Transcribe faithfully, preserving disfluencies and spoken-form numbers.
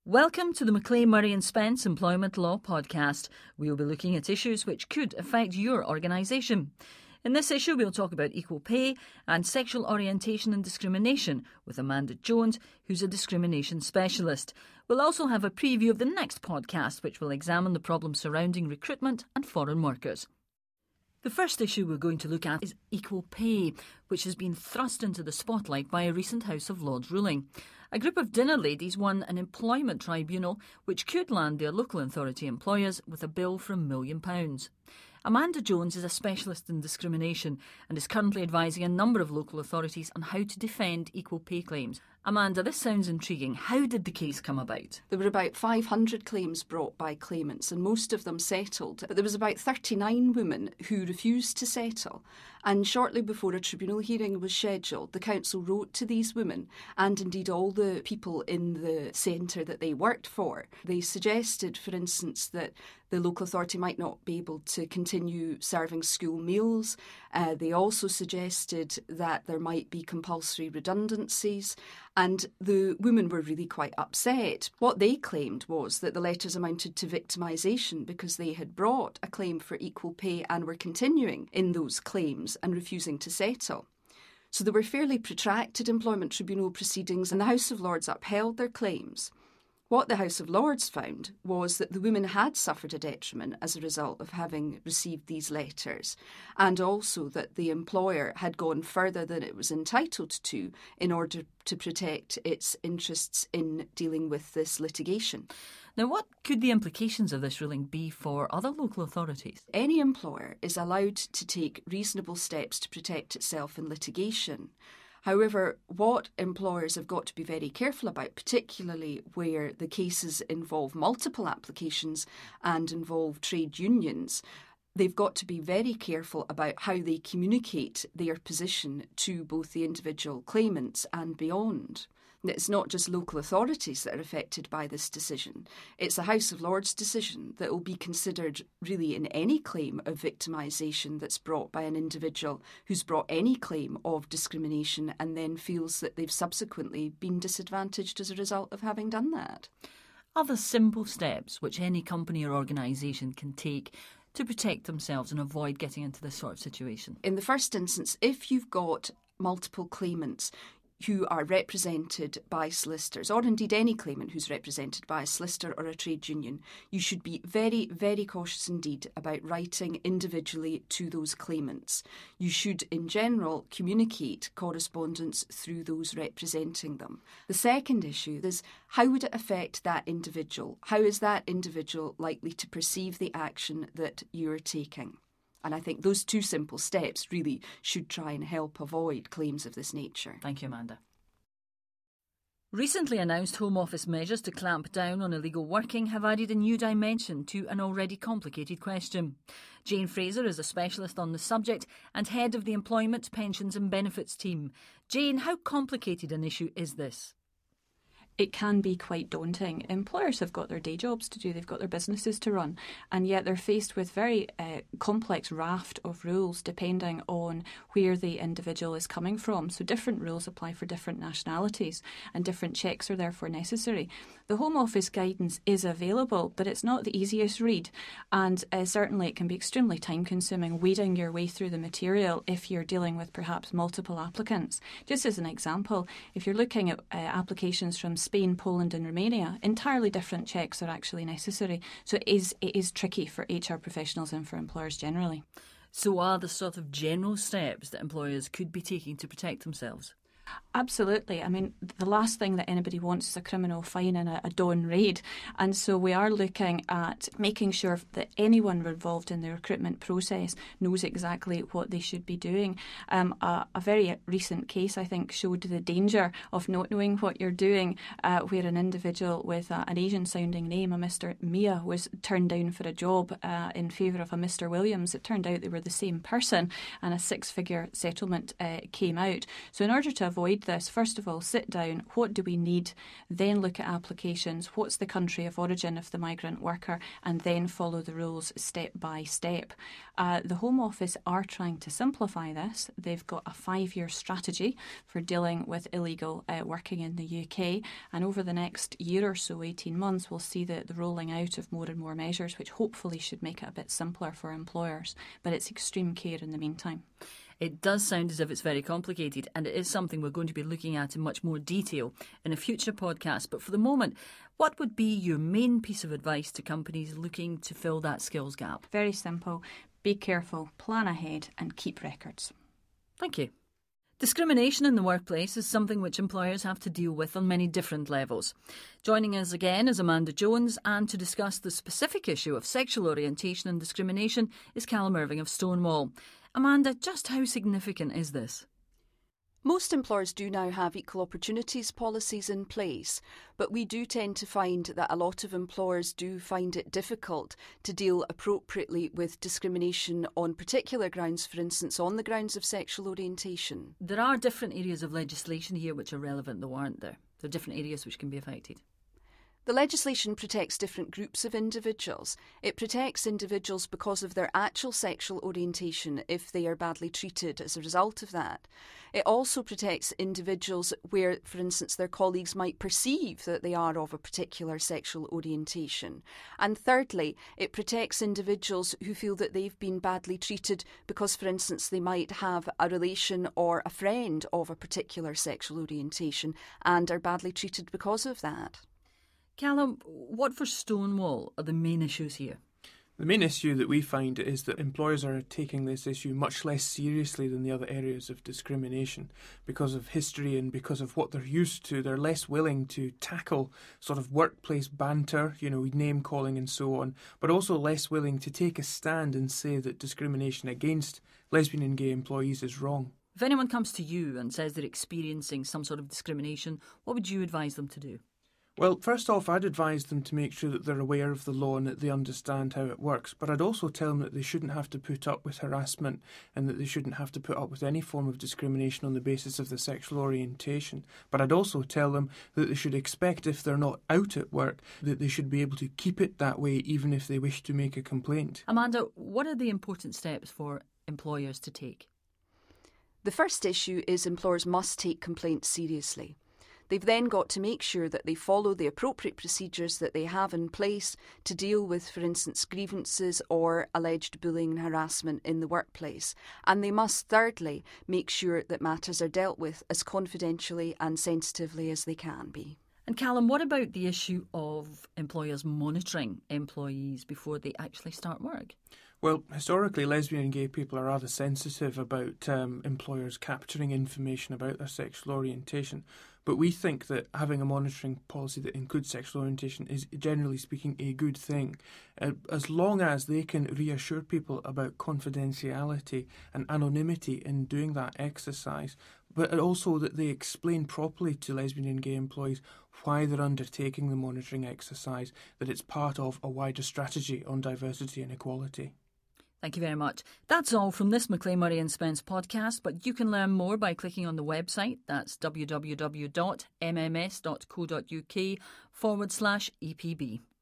Welcome to the Macleay, Murray and Spence Employment Law Podcast. We'll be looking at issues which could affect your organisation. In this issue, we'll talk about equal pay and sexual orientation and discrimination with Amanda Jones, who's a discrimination specialist. We'll also have a preview of the next podcast, which will examine the problems surrounding recruitment and foreign workers. The first issue we're going to look at is equal pay, which has been thrust into the spotlight by a recent House of Lords ruling. A group of dinner ladies won an employment tribunal which could land their local authority employers with a bill for a million pounds. Amanda Jones is a specialist in discrimination and is currently advising a number of local authorities on how to defend equal pay claims. Amanda, this sounds intriguing. How did the case come about? There were about five hundred claims brought by claimants and most of them settled. But there was about thirty-nine women who refused to settle. And shortly before a tribunal hearing was scheduled, the council wrote to these women and indeed all the people in the centre that they worked for. They suggested, for instance, that the local authority might not be able to continue serving school meals. Uh, they also suggested that there might be compulsory redundancies. And the women were really quite upset. What they claimed was that the letters amounted to victimisation because they had brought a claim for equal pay and were continuing in those claims and refusing to settle. So there were fairly protracted employment tribunal proceedings and the House of Lords upheld their claims. What the House of Lords found was that the women had suffered a detriment as a result of having received these letters, and also that the employer had gone further than it was entitled to in order to protect its interests in dealing with this litigation. Now, what could the implications of this ruling be for other local authorities? Any employer is allowed to take reasonable steps to protect itself in litigation. However, what employers have got to be very careful about, particularly where the cases involve multiple applications and involve trade unions, they've got to be very careful about how they communicate their position to both the individual claimants and beyond. It's not just local authorities that are affected by this decision. It's a House of Lords decision that will be considered really in any claim of victimisation that's brought by an individual who's brought any claim of discrimination and then feels that they've subsequently been disadvantaged as a result of having done that. Are there simple steps which any company or organisation can take to protect themselves and avoid getting into this sort of situation? In the first instance, if you've got multiple claimants who are represented by solicitors, or indeed any claimant who's represented by a solicitor or a trade union, you should be very, very cautious indeed about writing individually to those claimants. You should, in general, communicate correspondence through those representing them. The second issue is, how would it affect that individual? How is that individual likely to perceive the action that you're taking? And I think those two simple steps really should try and help avoid claims of this nature. Thank you, Amanda. Recently announced Home Office measures to clamp down on illegal working have added a new dimension to an already complicated question. Jane Fraser is a specialist on the subject and head of the Employment, Pensions and Benefits team. Jane, how complicated an issue is this? It can be quite daunting. Employers have got their day jobs to do, they've got their businesses to run, and yet they're faced with very uh, complex raft of rules depending on where the individual is coming from. So different rules apply for different nationalities and different checks are therefore necessary. The Home Office guidance is available, but it's not the easiest read, and uh, certainly it can be extremely time consuming wading your way through the material if you're dealing with perhaps multiple applicants. Just as an example, if you're looking at uh, applications from Spain, Poland and Romania, entirely different checks are actually necessary. So it is, it is tricky for H R professionals and for employers generally. So are the sort of general steps that employers could be taking to protect themselves? Absolutely. I mean, the last thing that anybody wants is a criminal fine and a, a dawn raid. And so we are looking at making sure that anyone involved in the recruitment process knows exactly what they should be doing. Um, a, a very recent case, I think, showed the danger of not knowing what you're doing, uh, where an individual with a, an Asian-sounding name, a Mister Mia, was turned down for a job uh, in favour of a Mister Williams. It turned out they were the same person and a six-figure settlement uh, came out. So in order to avoid avoid this, first of all, sit down. What do we need? Then look at applications. What's the country of origin of the migrant worker? And then follow the rules step by step. Uh, the Home Office are trying to simplify this. They've got a five-year strategy for dealing with illegal uh, working in the U K. And over the next year or so, eighteen months, we'll see the, the rolling out of more and more measures, which hopefully should make it a bit simpler for employers. But it's extreme care in the meantime. It does sound as if it's very complicated, and it is something we're going to be looking at in much more detail in a future podcast. But for the moment, what would be your main piece of advice to companies looking to fill that skills gap? Very simple. Be careful, plan ahead, and keep records. Thank you. Discrimination in the workplace is something which employers have to deal with on many different levels. Joining us again is Amanda Jones, and to discuss the specific issue of sexual orientation and discrimination is Callum Irving of Stonewall. Amanda, just how significant is this? Most employers do now have equal opportunities policies in place, but we do tend to find that a lot of employers do find it difficult to deal appropriately with discrimination on particular grounds, for instance, on the grounds of sexual orientation. There are different areas of legislation here which are relevant, though, aren't there? There are different areas which can be affected. The legislation protects different groups of individuals. It protects individuals because of their actual sexual orientation if they are badly treated as a result of that. It also protects individuals where, for instance, their colleagues might perceive that they are of a particular sexual orientation. And thirdly, it protects individuals who feel that they've been badly treated because, for instance, they might have a relation or a friend of a particular sexual orientation and are badly treated because of that. Callum, what for Stonewall are the main issues here? The main issue that we find is that employers are taking this issue much less seriously than the other areas of discrimination. Because of history and because of what they're used to, they're less willing to tackle sort of workplace banter, you know, name calling and so on, but also less willing to take a stand and say that discrimination against lesbian and gay employees is wrong. If anyone comes to you and says they're experiencing some sort of discrimination, what would you advise them to do? Well, first off, I'd advise them to make sure that they're aware of the law and that they understand how it works. But I'd also tell them that they shouldn't have to put up with harassment and that they shouldn't have to put up with any form of discrimination on the basis of their sexual orientation. But I'd also tell them that they should expect, if they're not out at work, that they should be able to keep it that way even if they wish to make a complaint. Amanda, what are the important steps for employers to take? The first issue is employers must take complaints seriously. They've then got to make sure that they follow the appropriate procedures that they have in place to deal with, for instance, grievances or alleged bullying and harassment in the workplace. And they must, thirdly, make sure that matters are dealt with as confidentially and sensitively as they can be. And Callum, what about the issue of employers monitoring employees before they actually start work? Well, historically, lesbian and gay people are rather sensitive about um, employers capturing information about their sexual orientation. But we think that having a monitoring policy that includes sexual orientation is, generally speaking, a good thing, uh, as long as they can reassure people about confidentiality and anonymity in doing that exercise, but also that they explain properly to lesbian and gay employees why they're undertaking the monitoring exercise, that it's part of a wider strategy on diversity and equality. Thank you very much. That's all from this Macleay Murray and Spence podcast, but you can learn more by clicking on the website. That's www.mms.co.uk forward slash EPB.